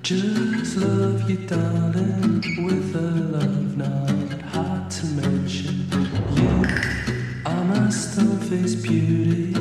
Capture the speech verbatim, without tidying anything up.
Just love you, darling, with a love not hard to mention. You are my stone-faced beauty.